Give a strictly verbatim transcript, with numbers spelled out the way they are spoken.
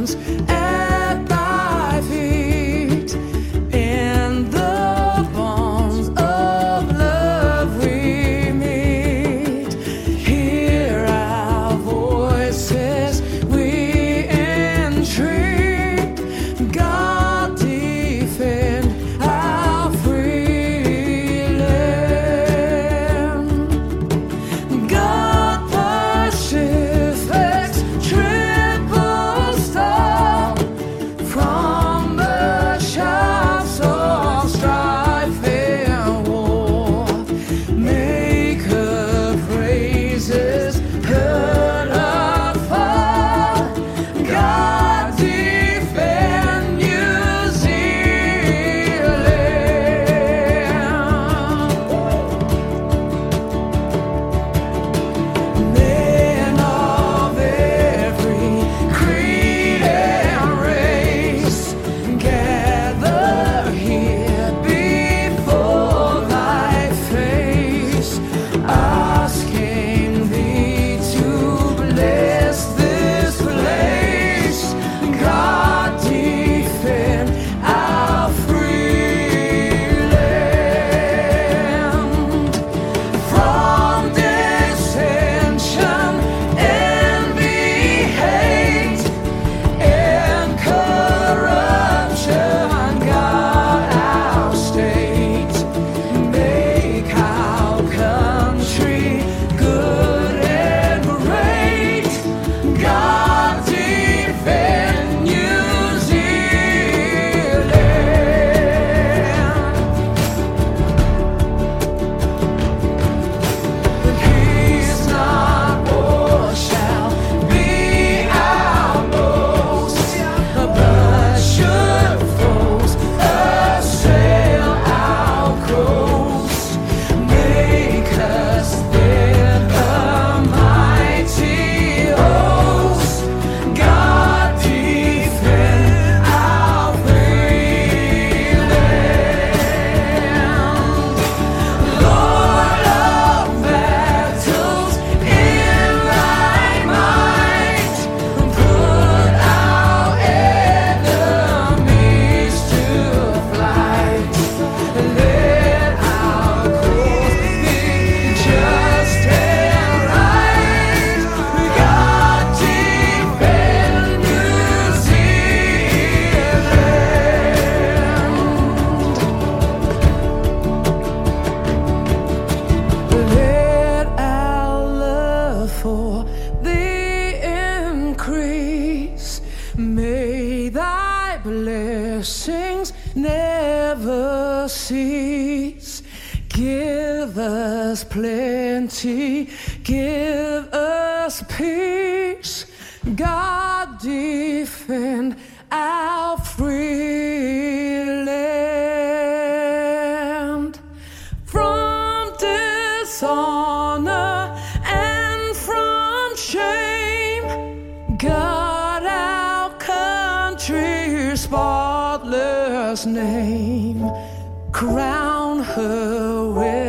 hands, at thy feet. In the bonds of love we meet. Hear our voices, we entreat. God defend our free land. God Pacific's triple star, from the shafts of strife and war, make her praises heard afar. God defend New Zealand. Men of every creed and race, gather here before thy face, asking thee to bless this place. God defend our free land. From dissension, envy, hate, and corruption, God our state. Make our country good and great. God defend New Zealand. Peace, not war, shall be our boast. But should foes assail our coast, make us then a mighty host. God defend our free land. Lord of battles, in thy might, put our enemies to flight. Let our cause be just and right. God defend New Zealand. Let our love for thee increase. May thy blessings never cease. Give us plenty, give us peace. God defend our free land. From dishonor and from shame, God our country's spotless name. Crown her with